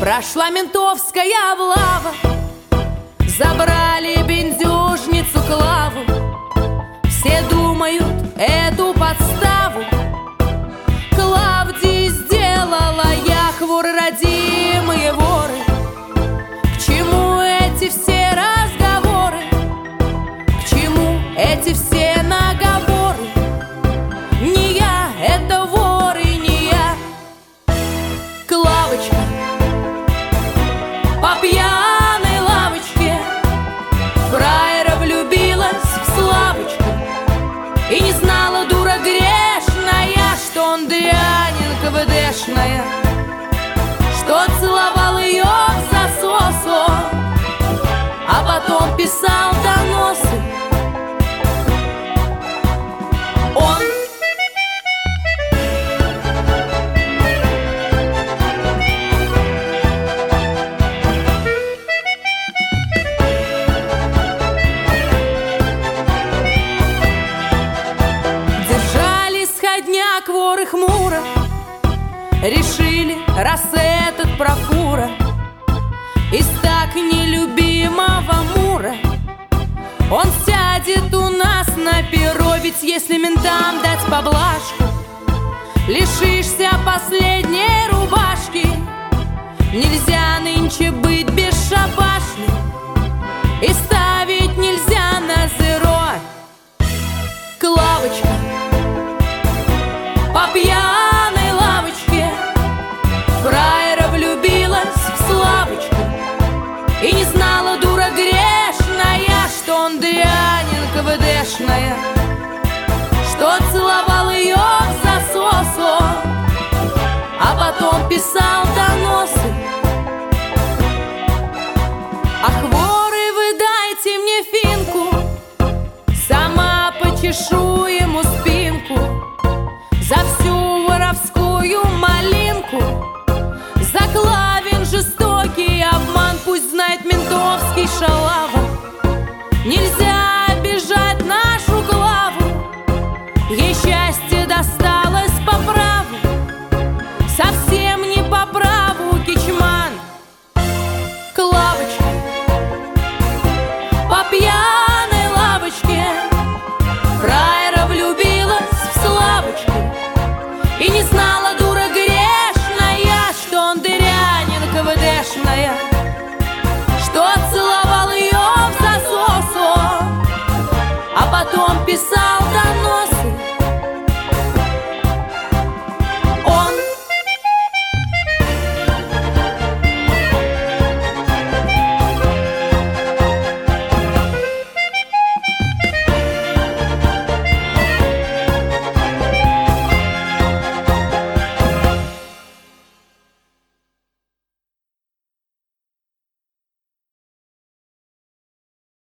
Прошла ментовская облава, забрали бендюжницу Клаву. Все думают эту подставу Клавдии сделала Яхвур, родимые воры. К чему эти все разговоры? К чему эти все наговоры? Не я, это воры, не я. Клавочка по пьяной лавочке фраера влюбилась в Славочку и не знала, дура грешная, что он дрянин КВДшная, что целовал ее в засосу, а потом писал доносы. Он держали сходняк воры хмуро, решили, раз этот профура из так нелюбимого Мура, он сядет у нас на перо. Ведь если ментам дать поблажку, лишишься последней рубашки. Нельзя нынче быть бесшабашным, и ставить нельзя на зеро. Клавочка по пьяной лавочке фраера влюбилась в Славочку и не знала, дура грешная, что он дрянин КВДшная, что целовал ее в засосу, а потом писал доносы. Ах, воры, вы дайте мне финку, сама почешу ему спинку за всю воровскую малинку, за Клавин жестокий обман. Пусть знает ментовский шалава, нельзя обижать нашу Клаву. Ей счастье досталось по праву, совсем не по праву, кичман. Клавочка по пьяной лавочке фраера влюбилась в Славочку и не знала, дура грешная, что он дрянин КВДшная,